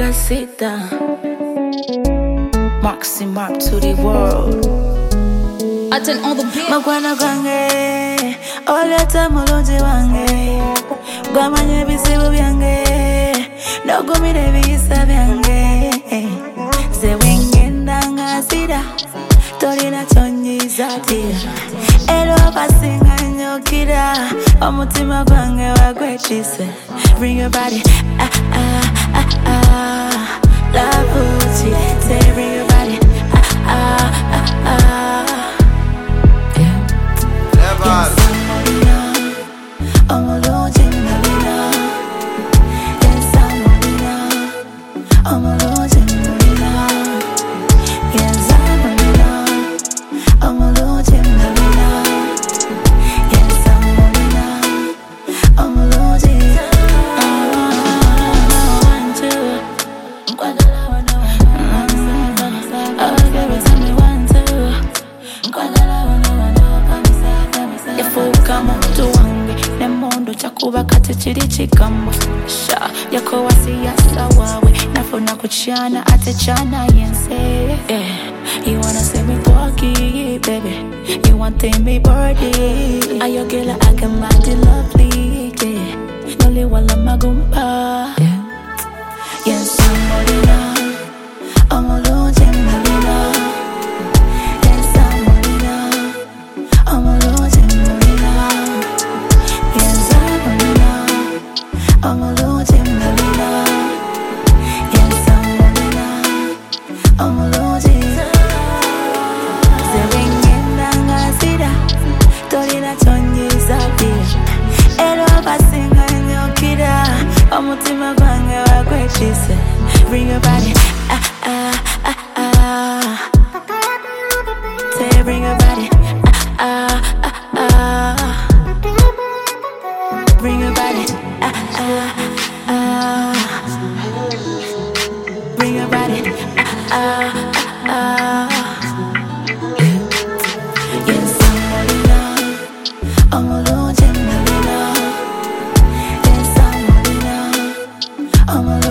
Sita Maxi Mark to the world. Attend all the beats. Magwana kwange oleta mulungi wange gwamanya ebizibu byange nogumira ebiyisa byange ze wengenda nga nsira tolina kyonyiza tira era obasinga nyukira omutima gwange wagwetise. Bring your body love Uchi. Say bring your body chakuba kati chiri chikambo sha yako wasiyasa wawe nafuna kuchana ate chana yense. You wanna see me walkie, baby, you want me birdie. Are your girl I can mind it lovely, yeah. Noli wala magumba, yes samolina omolunje malina, yes samolina omolunje malina, yes I'm a load in the villa. Yes, I'm a load in. Zewingenda ngasira tolina kyonyiza bira era obasinga nyukira omutima gwange wagwetise. Bring your body say bring your body bring your body bring your body yes I'm alone in the villa. Yes I'm alone.